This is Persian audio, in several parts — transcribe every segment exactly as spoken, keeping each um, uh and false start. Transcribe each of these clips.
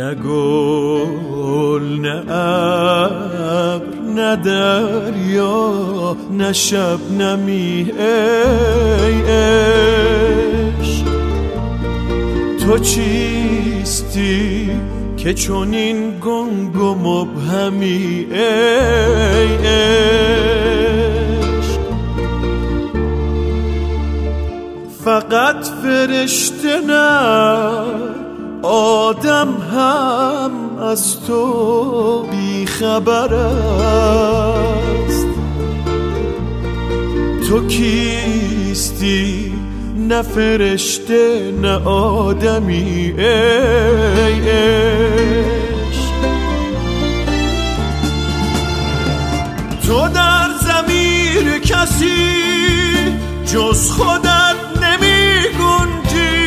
نه گل نه ابر نه دریا نه شبنمی ای عشق، تو چیستی که چون این گنگ و مبهمی ای عشق؟ فقط فرشته نه آدم هم از تو بی خبر است. تو کیستی؟ نه فرشته نه آدمی ای عشق. تو در ضمیر کسی جز خودت نمی گنجی،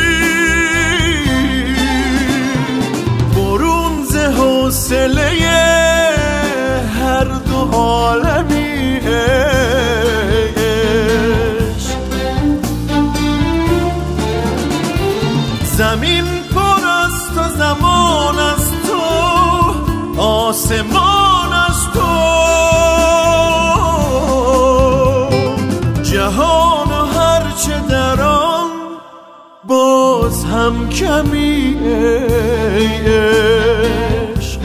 برون ز حوصله هر دو عالمی ای عشق. زمین پر از تو، زمان از تو، آسمان از تو، جهان و هرچه در آن باز هم کمی ای عشق.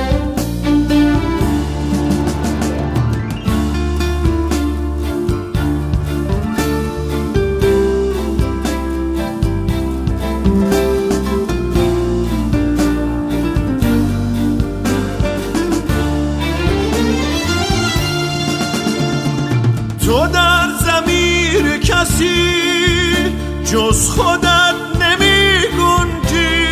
تو در ضمیر کسی جز خودت نمی گنجی،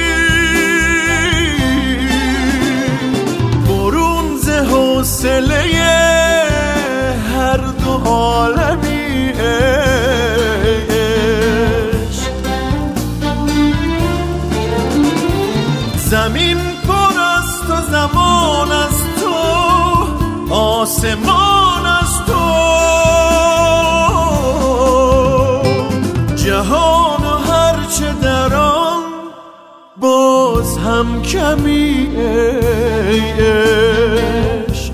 برون ز حوصله هر دو عالمی ای عشق. زمین پر از تو، زمان از تو، آسمان از تو، جهان و هرچه در آن باز هم کمی ای عشق.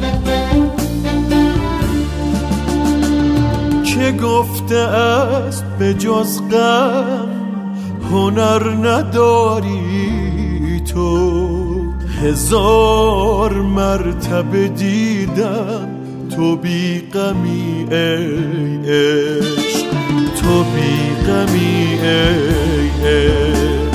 که گفته است به جز غم هنر نداری تو، هزار مرتبه دیدم تو بی غمی ای عشق، تو بی غمی ای عشق.